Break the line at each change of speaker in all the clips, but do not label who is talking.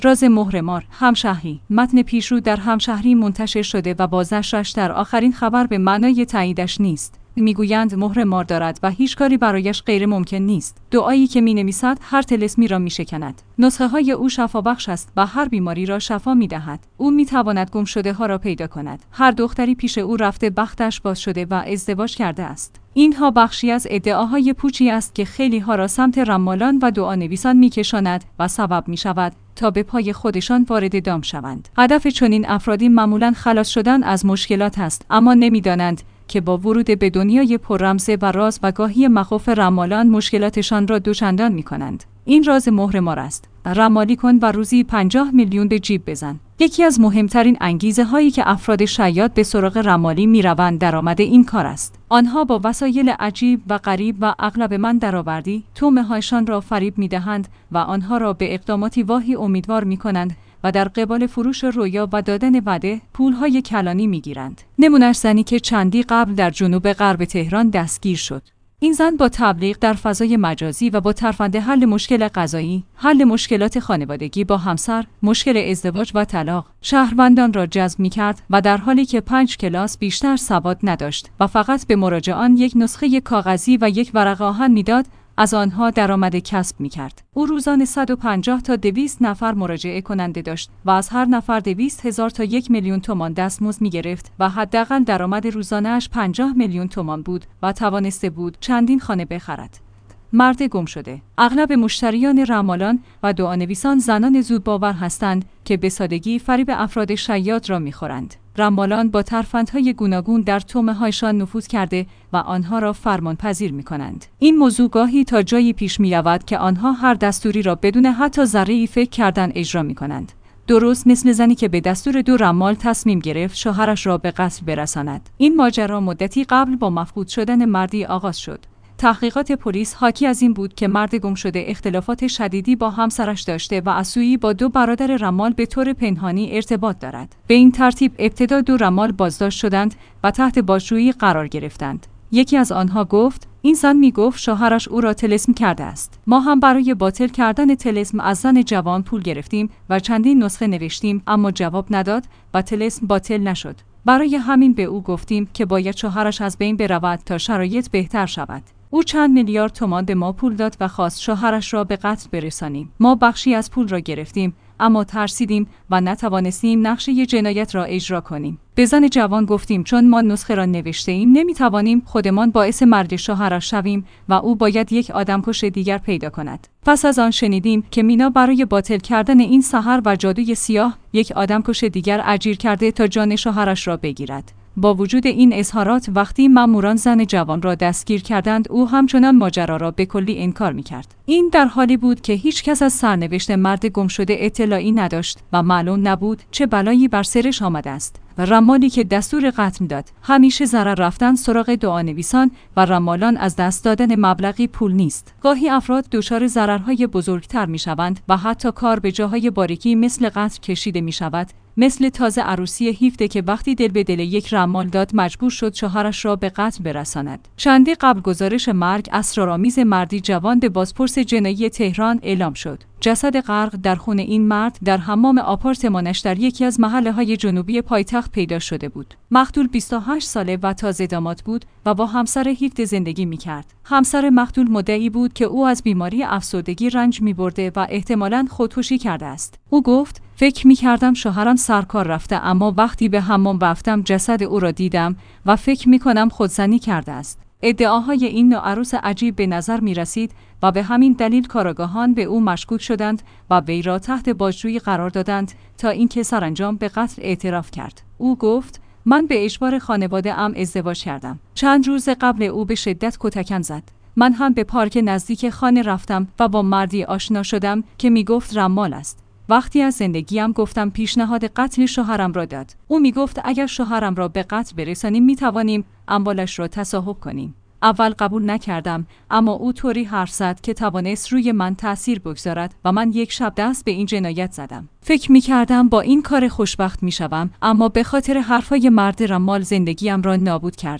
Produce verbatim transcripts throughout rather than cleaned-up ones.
راز مهرمار، همشهری. متن پیشرو در همشهری منتشر شده و بازنشرش در آخرین خبر به معنای تاییدش نیست. میگویند مهرمار دارد و هیچ کاری برایش غیر ممکن نیست. دعایی که مینویسد هر طلسمی را میشکند. نسخه های او شفابخش است و هر بیماری را شفا میدهد. او میتواند گم شده ها را پیدا کند. هر دختری پیش او رفته بختش باز شده و ازدواج کرده است. اینها بخشی از ادعاهای پوچی است که خیلی ها را سمت رمالان و دعانویسان میکشاند و سبب میشود تا به پای خودشان وارد دام شوند. هدف چنین افرادی معمولاً خلاص شدن از مشکلات است، اما نمیدانند که با ورود به دنیای پررمزه و راز و گاهی مخوف رمالان مشکلاتشان را دوچندان می کنند. این راز مهرمار است. رمالی کن و روزی پنجاه میلیون به جیب بزن. یکی از مهمترین انگیزه هایی که افراد شیاد به سراغ رمالی می روند درآمد این کار است. آنها با وسایل عجیب و غریب و اغلب من درآوردی تومه هایشان را فریب می دهند و آنها را به اقداماتی واهی امیدوار می کنند و در قبال فروش رویا و دادن وعده پولهای کلانی میگیرند. نمونه‌اش زنی که چندی قبل در جنوب غرب تهران دستگیر شد. این زن با تبلیغ در فضای مجازی و با ترفند حل مشکل قضایی، حل مشکلات خانوادگی با همسر، مشکل ازدواج و طلاق، شهروندان را جذب می‌کرد و در حالی که پنج کلاس بیشتر سواد نداشت و فقط به مراجعان یک نسخه کاغذی و یک ورقه آهن میداد، از آنها درآمد کسب می‌کرد. او روزانه صد و پنجاه تا دویست نفر مراجعه کننده داشت و از هر نفر دویست هزار تا یک میلیون تومان دستمزد می‌گرفت و حداقل درآمد روزانه‌اش پنجاه میلیون تومان بود و توانسته بود چندین خانه بخرد. مرد گم شده. اغلب مشتریان رمالان و دعانویسان زنان زودباور هستند که به سادگی فریب افراد شیاد را می‌خورند. رمالان با ترفندهای گوناگون در تومه‌هایشان نفوذ کرده و آنها را فرمانپذیر می‌کنند. این موضوع گاهی تا جایی پیش می‌رود که آنها هر دستوری را بدون حتی ذره‌ای فکر کردن اجرا می‌کنند. درست مثل زنی که به دستور دو رمال تصمیم گرفت شوهرش را به قتل برساند. این ماجرا مدتی قبل با مفقود شدن مردی آغاز شد. تحقیقات پلیس حاکی از این بود که مرد گم شده اختلافات شدیدی با همسرش داشته و از سوی با دو برادر رمال به طور پنهانی ارتباط دارد. به این ترتیب ابتدا دو رمال بازداشت شدند و تحت بازجویی قرار گرفتند. یکی از آنها گفت این زن می گفت شوهرش او را طلسم کرده است. ما هم برای باطل کردن طلسم از زن جوان پول گرفتیم و چندین نسخه نوشتیم، اما جواب نداد و طلسم باطل نشد. برای همین به او گفتیم که باید شوهرش از بین برود تا شرایط بهتر شود. او چند میلیارد تومان به ما پول داد و خواست شوهرش را به قتل برسانیم. ما بخشی از پول را گرفتیم، اما ترسیدیم و نتوانستیم نقشه جنایت را اجرا کنیم. به زن جوان گفتیم چون ما نسخه را نوشته ایم نمیتوانیم خودمان باعث مرگ شوهرش شویم و او باید یک آدمکش دیگر پیدا کند. پس از آن شنیدیم که مینا برای باطل کردن این سحر و جادوی سیاه یک آدمکش دیگر اجیر کرده تا جان شوهرش را بگیرد. با وجود این اظهارات وقتی ماموران زن جوان را دستگیر کردند او همچنان ماجرا را به کلی انکار می‌کرد. این در حالی بود که هیچ کس از سرنوشت مرد گم شده اطلاعی نداشت و معلوم نبود چه بلایی بر سرش آمده است. و رمالی که دستور قتل داد همیشه ضرر رفتن سراغ دعانویسان و رمالان از دست دادن مبلغی پول نیست. گاهی افراد دچار ضررهای بزرگتر می‌شوند و حتی کار به جاهای باریکی مثل قتل کشیده می‌شود. مثل تازه عروسی هیفته که وقتی دل به دل یک رمال داد مجبور شد شوهرش را به قتل برساند. چندی قبل گزارش مرگ اسرارآمیز مردی جوان به بازپرس جنایی تهران اعلام شد. جسد غرق در خون این مرد در حمام آپارتمانش در یکی از محله‌های جنوبی پایتخت پیدا شده بود. مقتول بیست و هشت ساله و تازه داماد بود و با همسر هیفته زندگی می‌کرد. همسر مقتول مدعی بود که او از بیماری افسردگی رنج می‌برده و احتمالاً خودکشی کرده است. او گفت فکر می‌کردم شوهرم سرکار رفته، اما وقتی به حمام رفتم جسد او را دیدم و فکر می‌کنم خودزنی کرده است. ادعاهای این نوع عروس عجیب به نظر می رسید و به همین دلیل کارآگاهان به او مشکوک شدند و وی را تحت بازجویی قرار دادند تا اینکه سرانجام به قتل اعتراف کرد. او گفت من به اجبار خانواده ام ازدواج کردم. چند روز قبل او به شدت کتکم زد. من هم به پارک نزدیک خانه رفتم و با مردی آشنا شدم که می گفت رمال است. وقتی از زندگیم گفتم پیشنهاد قتل شوهرم را داد. او می گفت اگر شوهرم را به قتل برسانیم می توانیم اموالش را تصاحب کنیم. اول قبول نکردم، اما او طوری حرف زد که توانست روی من تأثیر بگذارد و من یک شب دست به این جنایت زدم. فکر می کردم با این کار خوشبخت می شوم، اما به خاطر حرفای مرد رمال زندگیم را نابود کردم.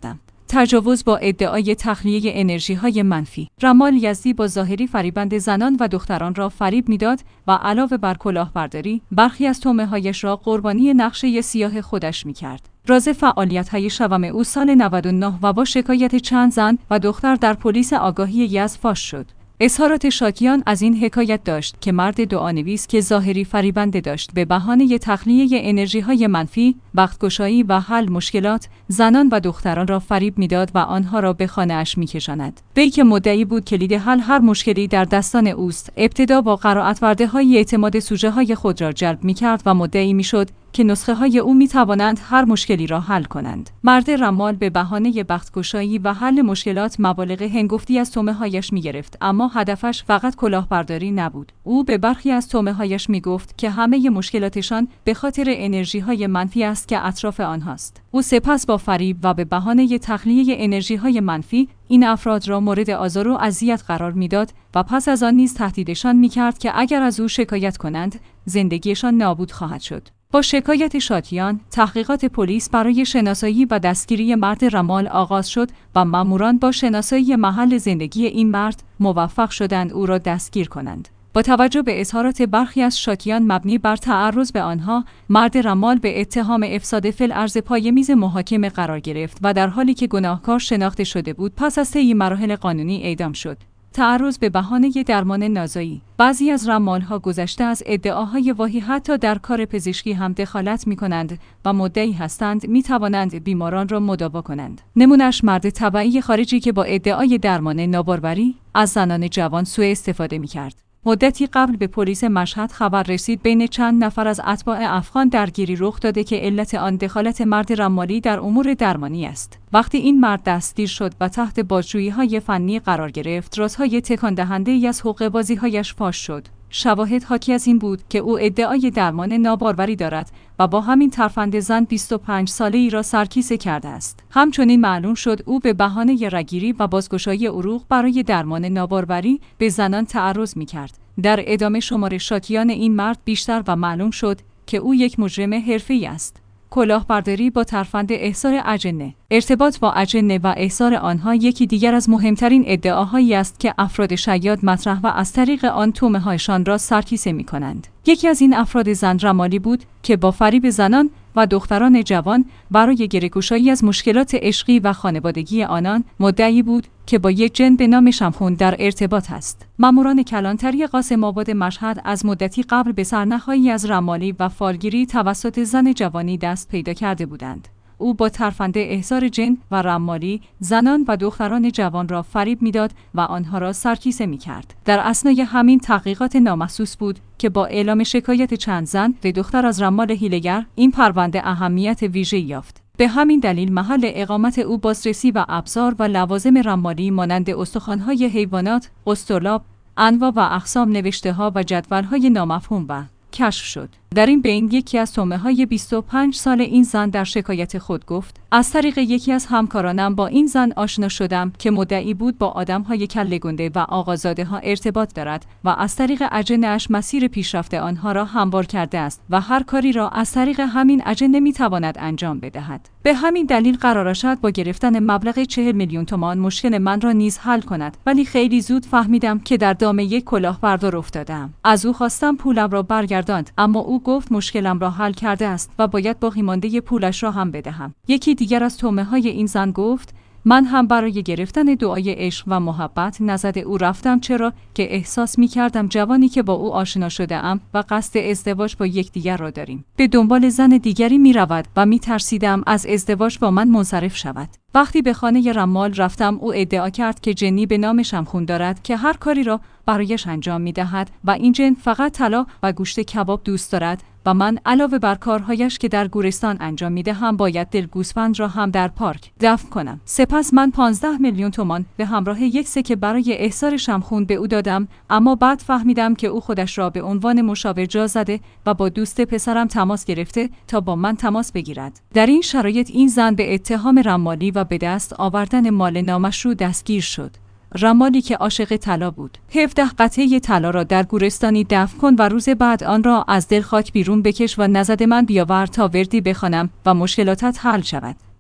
تجاوز با ادعای تخلیه انرژی‌های منفی. رمال یزدی با ظاهری فریبند زنان و دختران را فریب می‌داد و علاوه بر کلاهبرداری، برخی از طعمه‌هایش را قربانی نقشه سیاه خودش می‌کرد. راز فعالیت‌های شوم او سال نود و نه و با شکایت چند زن و دختر در پلیس آگاهی یزد فاش شد. اظهارات شاکیان از این حکایت داشت که مرد دعانویس که ظاهری فریبنده داشت به بهانه تخلیه انرژی‌های منفی، بختگشایی و حل مشکلات، زنان و دختران را فریب می‌داد و آنها را به خانه‌اش می‌کشاند. وی که مدعی بود کلید حل هر مشکلی در دستان اوست، ابتدا با قرائت ورده‌های اعتماد سوژه‌های خود را جلب می‌کرد و مدعی می‌شد که نسخه های او می توانند هر مشکلی را حل کنند. مرد رمال به بهانه بختگشایی و حل مشکلات مبالغ هنگفتی از طعمه هایش می گرفت، اما هدفش فقط کلاهبرداری نبود. او به برخی از طعمه هایش می گفت که همه مشکلاتشان به خاطر انرژی های منفی است که اطراف آنهاست. او سپس با فریب و به بهانه تخلیه انرژی های منفی این افراد را مورد آزار و اذیت قرار میداد و پس از آن نیز تهدیدشان می کرد که اگر از او شکایت کنند، زندگیشان نابود خواهد شد. با شکایت شاکیان، تحقیقات پلیس برای شناسایی و دستگیری مرد رمال آغاز شد و ماموران با شناسایی محل زندگی این مرد موفق شدند او را دستگیر کنند. با توجه به اظهارات برخی از شاکیان مبنی بر تعرض به آنها، مرد رمال به اتهام افساد فی‌الارض پای میز محاکمه قرار گرفت و در حالی که گناهکار شناخته شده بود، پس از طی مراحل قانونی اعدام شد. تعرض به بهانه درمان نازایی. بعضی از رمال‌ها گذشته از ادعاهای واهی حتی در کار پزشکی هم دخالت می‌کنند و مدعی هستند می‌توانند بیماران را مداوا کنند. نمونه‌اش مرد تبعی خارجی که با ادعای درمان ناباروری از زنان جوان سوء استفاده می‌کرد. مدتی قبل به پلیس مشهد خبر رسید بین چند نفر از اتباع افغان درگیری رخ داده که علت آن دخالت مرد رمالی در امور درمانی است. وقتی این مرد دستگیر شد و تحت بازجویی‌های فنی قرار گرفت، رازهای تکان دهنده‌ای از حقه‌بازی‌هایش فاش شد. شواهد حاکی از این بود که او ادعای درمان ناباروری دارد و با همین ترفند زن بیست و پنج ساله‌ای را سرکیسه کرده است. همچنین معلوم شد او به بهانه رگیری و بازگشایی عروق برای درمان ناباروری به زنان تعرض می‌کرد. در ادامه شمار شاکیان این مرد بیشتر و معلوم شد که او یک مجرم حرفه‌ای است. کلاهبرداری با ترفند احضار اجنه. ارتباط با اجنه و احضار آنها یکی دیگر از مهمترین ادعاهایی است که افراد شیاد مطرح و از طریق آن طعمه‌هایشان را سرکیسه می‌کنند. یکی از این افراد زن رمالی بود که با فریب زنان و دختران جوان برای گره‌گشایی از مشکلات عشقی و خانوادگی آنان مدعی بود که با یک جن به نام شمخون در ارتباط است. ماموران کلانتری قاسم آباد مشهد از مدتی قبل به سرنخ‌هایی از رمالی و فالگیری توسط زن جوانی دست پیدا کرده بودند. او با ترفند احضار جن و رمالی زنان و دختران جوان را فریب میداد و آنها را سرکیسه می‌کرد. در اثنای همین تحقیقات نامحسوس بود که با اعلام شکایت چند زن و دختر از رمال حیله‌گر این پرونده اهمیت ویژه‌ای یافت. به همین دلیل محل اقامت او بازرسی و ابزار و لوازم رمالی مانند استخوان‌های حیوانات، اسطرلاب، انواع و اقسام نوشته‌ها و جدول‌های نامفهوم و کشف شد. در این بین یکی از طعمه‌های بیست و پنج سال این زن در شکایت خود گفت: از طریق یکی از همکارانم با این زن آشنا شدم که مدعی بود با آدم‌های کله گنده و آقازاده‌ها ارتباط دارد و از طریق اجنه‌اش مسیر پیشرفت آنها را هموار کرده است و هر کاری را از طریق همین اجنه می‌تواند انجام بدهد. به همین دلیل قرار شد با گرفتن مبلغ چهل میلیون تومان مشکل من را نیز حل کند، ولی خیلی زود فهمیدم که در دام یک کلاهبردار افتادم. از او خواستم پولم را برگرداند، اما او گفت مشکلم را حل کرده است و باید باقی مانده پولش را هم بدهم. یکی دیگر از طعمه‌های این زن گفت: من هم برای گرفتن دعای عشق و محبت نزد او رفتم، چرا که احساس می کردم جوانی که با او آشنا شده ام و قصد ازدواج با یکدیگر را داریم. به دنبال زن دیگری می رود و می ترسیدم از ازدواج با من منصرف شود. وقتی به خانه رمال رفتم، او ادعا کرد که جنی به نام شمخون دارد که هر کاری را برایش انجام می دهد و این جن فقط طلا و گوشت کباب دوست دارد و من علاوه بر کارهایش که در گورستان انجام می دهم باید دل گوسفند را هم در پارک دفن کنم. سپس من پانزده میلیون تومان به همراه یک سکه برای احضار شمخون به او دادم، اما بعد فهمیدم که او خودش را به عنوان مشاور جا زده و با دوست پسرم تماس گرفته تا با من تماس بگیرد. در این شرایط این زن به اتهام رمالی و به دست آوردن مال نامشروع دستگیر شد. رمالی که عاشق طلا بود. هفده قطعه طلا را در گورستانی دفن کن و روز بعد آن را از دل خاک بیرون بکش و نزد من بیاور تا وردی بخوانم و مشکلاتت حل شود.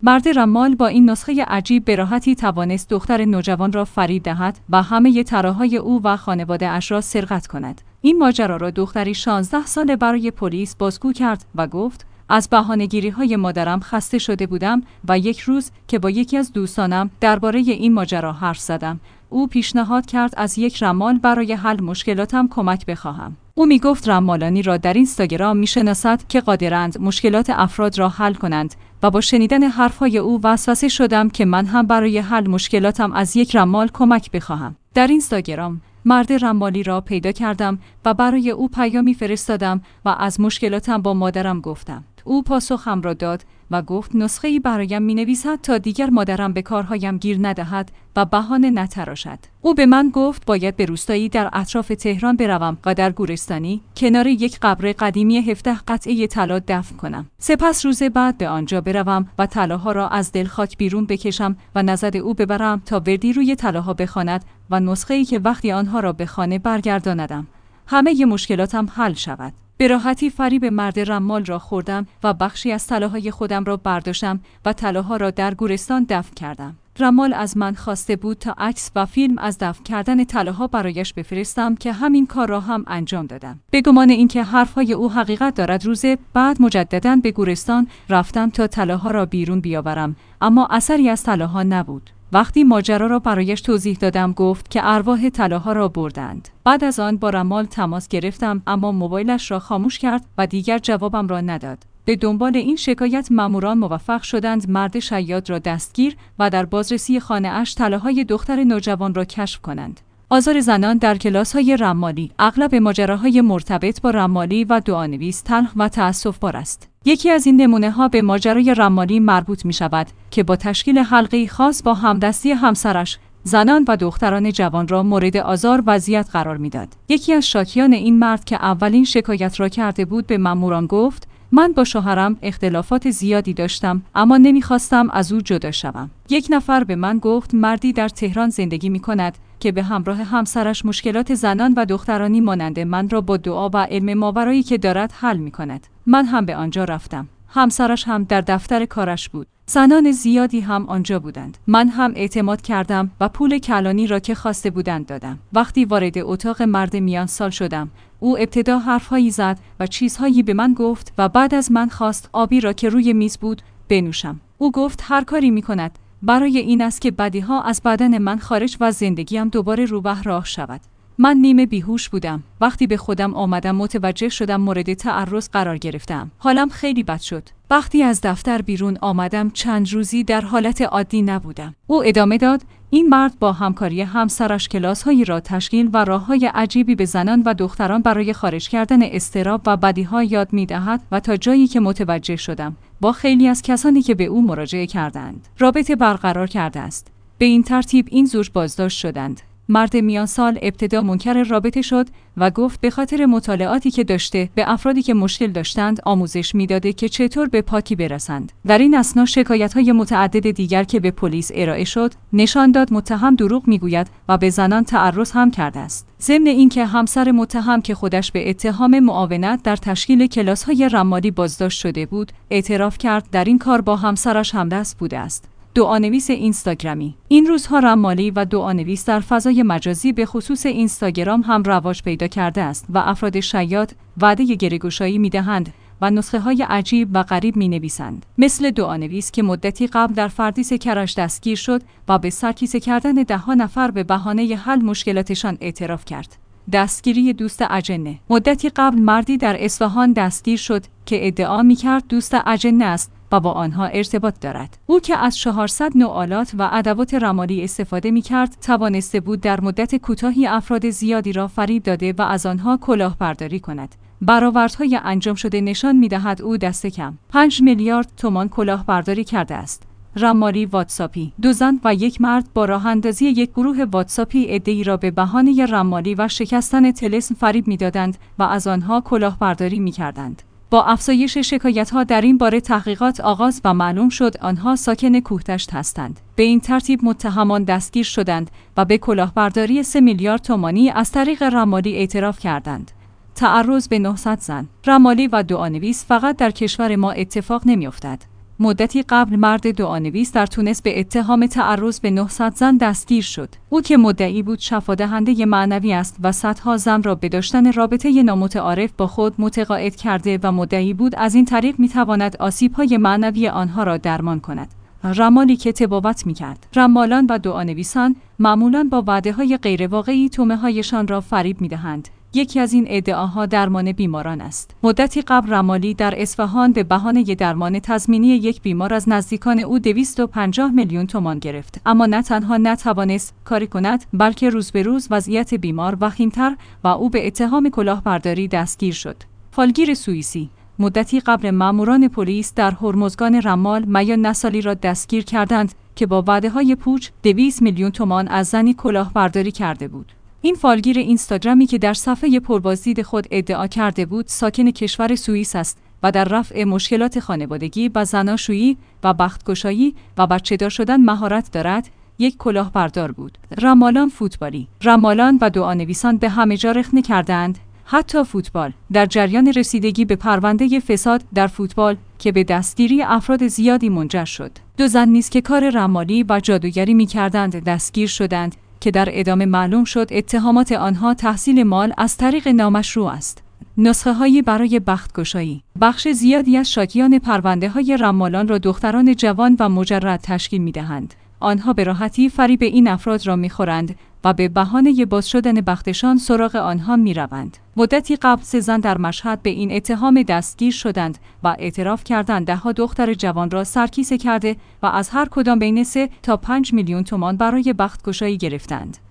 مرد رمال با این نسخه عجیب به راحتی توانست دختر نوجوان را فریب دهد و همه طلاهای او و خانواده اش را سرقت کند. این ماجرا را دختری شانزده ساله برای پلیس بازگو کرد و گفت: از بهانه‌گیری‌های مادرم خسته شده بودم و یک روز که با یکی از دوستانم درباره این ماجرا حرف زدم، او پیشنهاد کرد از یک رمال برای حل مشکلاتم کمک بخواهم. او می گفت رمالانی را در اینستاگرام می شناسد که قادرند مشکلات افراد را حل کنند و با شنیدن حرفهای او وسوسه شدم که من هم برای حل مشکلاتم از یک رمال کمک بخواهم. در اینستاگرام مرد رمالی را پیدا کردم و برای او پیامی فرستادم و از مشکلاتم با مادرم گفتم. او پاسخم را داد و گفت نسخه‌ای برایم می‌نویسد تا دیگر مادرم به کارهایم گیر ندهد و بهانه نتراشد. او به من گفت باید به روستایی در اطراف تهران بروم و در گورستانی کنار یک قبر قدیمی هفده قطعه طلا دفن کنم. سپس روز بعد به آنجا بروم و طلاها را از دلخاک بیرون بکشم و نزد او ببرم تا وردی روی طلاها بخواند و نسخه‌ای که وقتی آنها را به خانه برگرداندم همه مشکلاتم حل شود. به راحتی فریب مرد رمال را خوردم و بخشی از طلاهای خودم را برداشتم و طلاها را در گورستان دفن کردم. رمال از من خواسته بود تا عکس و فیلم از دفن کردن طلاها برایش بفرستم که همین کار را هم انجام دادم. به گمان اینکه حرفهای او حقیقت دارد روز بعد مجدداً به گورستان رفتم تا طلاها را بیرون بیاورم، اما اثری از طلاها نبود. وقتی ماجرا را برایش توضیح دادم گفت که ارواح طلاها را بردند. بعد از آن با رمال تماس گرفتم اما موبایلش را خاموش کرد و دیگر جوابم را نداد. به دنبال این شکایت ماموران موفق شدند مرد شیاد را دستگیر و در بازرسی خانه اش طلاهای دختر نوجوان را کشف کنند. آزار زنان در کلاس‌های رمالی. اغلب ماجراهای مرتبط با رمالی و دعانویس تلخ و تأسف‌بار است. یکی از این نمونه‌ها به ماجرای رمالی مربوط می‌شود که با تشکیل حلقه‌ای خاص با همدستی همسرش زنان و دختران جوان را مورد آزار و اذیت قرار می‌داد. یکی از شاکیان این مرد که اولین شکایت را کرده بود به ماموران گفت: من با شوهرم اختلافات زیادی داشتم اما نمی‌خواستم از او جدا شوم. یک نفر به من گفت مردی در تهران زندگی می‌کند که به همراه همسرش مشکلات زنان و دخترانی مانند من را با دعا و علم ماورایی که دارد حل می‌کند. من هم به آنجا رفتم. همسرش هم در دفتر کارش بود. زنان زیادی هم آنجا بودند. من هم اعتماد کردم و پول کلانی را که خواسته بودند دادم. وقتی وارد اتاق مرد میان سال شدم، او ابتدا حرفهایی زد و چیزهایی به من گفت و بعد از من خواست آبی را که روی میز بود بنوشم. او گفت هر کاری می‌کند برای این است که بدیها از بدن من خارج و زندگیم دوباره رو به راه شود. من نیمه بیهوش بودم. وقتی به خودم آمدم متوجه شدم مورد تعرض قرار گرفتم. حالم خیلی بد شد. وقتی از دفتر بیرون آمدم چند روزی در حالت عادی نبودم. او ادامه داد: این مرد با همکاری همسرش کلاس‌هایی را تشکیل و راه‌های عجیبی به زنان و دختران برای خارج کردن اضطراب و بدیها یاد می‌دهد و تا جایی که متوجه شدم با خیلی از کسانی که به او مراجعه کردند رابطه برقرار کرده است. به این ترتیب این زوج بازداشت شدند. مرد میان سال ابتدا منکر رابطه شد و گفت به خاطر مطالعاتی که داشته به افرادی که مشکل داشتند آموزش میداده که چطور به پاکی برسند. در این اثنا شکایت‌های متعدد دیگر که به پلیس ارائه شد نشان داد متهم دروغ میگوید و به زنان تعرض هم کرده است. ضمن اینکه همسر متهم که خودش به اتهام معاونت در تشکیل کلاس‌های رمالی بازداشت شده بود، اعتراف کرد در این کار با همسرش همدست بوده است. دعانویس اینستاگرامی. این روزها رمالی و دعانویس در فضای مجازی به خصوص اینستاگرام هم رواج پیدا کرده است و افراد شیاد وعده گره‌گشایی می‌دهند و نسخه‌های عجیب و غریب می‌نویسند. مثل دعانویس که مدتی قبل در فردیس کرج دستگیر شد و به سرکیسه کردن ده‌ها نفر به بهانه حل مشکلاتشان اعتراف کرد. دستگیری دوست اجنه. مدتی قبل مردی در اصفهان دستگیر شد که ادعا می‌کرد دوست اجنه است و با آنها ارتباط دارد. او که از چهارصد نوع آلات و ادوات رمالی استفاده می‌کرد، توانسته بود در مدت کوتاهی افراد زیادی را فریب داده و از آنها کلاهبرداری کند. برآوردهای انجام شده نشان می‌دهد او دست کم پنج میلیارد تومان کلاهبرداری کرده است. رمالی واتساپی. دو زن و یک مرد با راه‌اندازی یک گروه واتساپی عده‌ای را به بهانه رمالی و شکستن طلسم فریب می‌دادند و از آنها کلاهبرداری می‌کردند. با افزایش شکایت‌ها در این باره تحقیقات آغاز و معلوم شد آنها ساکن کوهتشت هستند. به این ترتیب متهمان دستگیر شدند و به کلاهبرداری سه میلیارد تومانی از طریق رمالی اعتراف کردند. تعرض به نهصد زن. رمالی و دعانویس فقط در کشور ما اتفاق نمی‌افتد. مدتی قبل مرد دعانویس در تونس به اتهام تعرض به نهصد زن دستگیر شد. او که مدعی بود شفادهنده معنوی است و صدها زن را به داشتن رابطه نامتعارف با خود متقاعد کرده و مدعی بود از این طریق میتواند آسیب‌های معنوی آنها را درمان کند. رمالی که تبابت می‌کرد. رمالان و دعانویسان معمولاً با وعده‌های غیرواقعی طعمه‌هایشان را فریب می‌دهند. یکی از این ادعاها درمان بیماران است. مدتی قبل رمالی در اصفهان به بهانه درمان تضمینی یک بیمار از نزدیکان او دویست و پنجاه میلیون تومان گرفت، اما نه تنها نتوانست کاری کند، بلکه روز به روز وضعیت بیمار وخیم‌تر و او به اتهام کلاهبرداری دستگیر شد. فالگیر سوئیسی مدتی قبل ماموران پلیس در هرمزگان رمال میان نسالی را دستگیر کردند که با وعده‌های پوچ دویست میلیون تومان از زنی کلاهبرداری کرده بود. این فالگیر اینستاگرامی که در صفحه پربازدید خود ادعا کرده بود ساکن کشور سوئیس است و در رفع مشکلات خانوادگی و زناشویی و بختگشایی و بچه‌دار شدن مهارت دارد، یک کلاهبردار بود. رمالان فوتبالی. رمالان و دعانویسان به همه جا رخنه کردند، حتی فوتبال، در جریان رسیدگی به پرونده فساد در فوتبال که به دستگیری افراد زیادی منجر شد. دو زن نیز که کار رمالی و جادوگری می‌کردند دستگیر شدند که در ادامه معلوم شد اتهامات آنها تحصیل مال از طریق نامشروع است. نسخه هایی برای بختگشایی. بخش زیادی از شاکیان پرونده های رمالان را دختران جوان و مجرد تشکیل می دهند. آنها به راحتی فریب این افراد را می خورند و به بهانه باز شدن بختشان سراغ آنها می روند. مدتی قبل سه زن در مشهد به این اتهام دستگیر شدند و اعتراف کردند دهها دختر جوان را سرکیسه کرده و از هر کدام بین سه تا پنج میلیون تومان برای بختگشایی گرفتند.